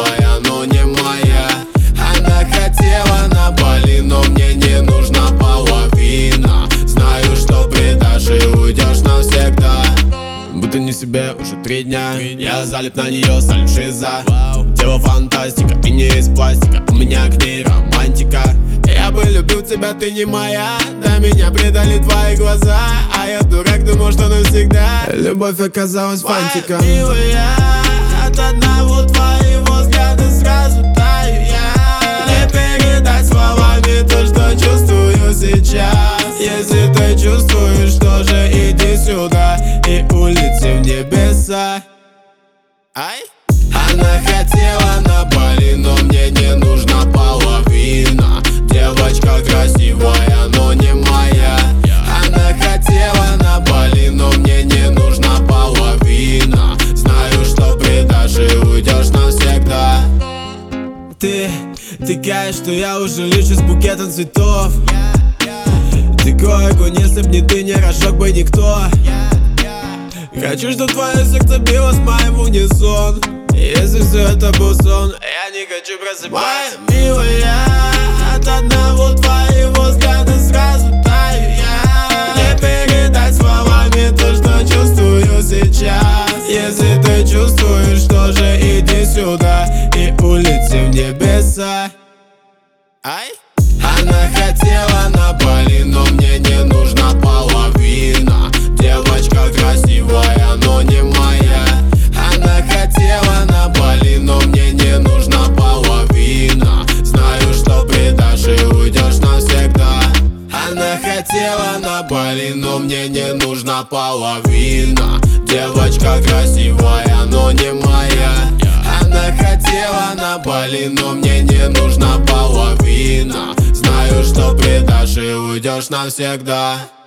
красивая, но не моя. Она хотела на Бали, но мне не нужна половина. Знаю, что предашь и уйдешь навсегда. Будто не себе уже 3 дня. Я залип на нее, салю шиза. Дело фантастика и не из пластика. У меня к ней романтика. Я бы любил тебя, ты не моя. Да меня предали твои глаза. А я дурак, думал, что навсегда. Любовь оказалась фантиком. Милая, от одного твоего взгляда сразу таю я. Не передать словами то, что чувствую сейчас. Если ты чувствуешь, тоже иди сюда и улети в небеса. Ай! Она хотела на Бали, но мне не нужна половина. Девочка красивая, но не моя. Она хотела на Бали, но мне не нужна половина. Знаю, что предашь и уйдешь навсегда. Ты такая, что я уже лечу с букетом цветов. Такой огонь, если б не ты, не разжег бы никто. Хочу, чтоб твое сердце билось моим в унисон. Если все это был сон, я не хочу просыпаться. Моя милая, от одного твоего взгляда сразу таю я. Не передать словами то, что чувствую сейчас. Если ты чувствуешь, тоже иди сюда и улети в небеса. Ай! Она хотела на Бали, но мне не нужна половина. Девочка красивая, но не моя. Она хотела на Бали, но мне не нужна половина. Знаю, что предашь и уйдешь навсегда. Она хотела на Бали, но мне не нужна половина. Девочка красивая, но не моя. Она хотела на Бали, но мне не нужна половина. Знаю, что предашь и уйдешь навсегда.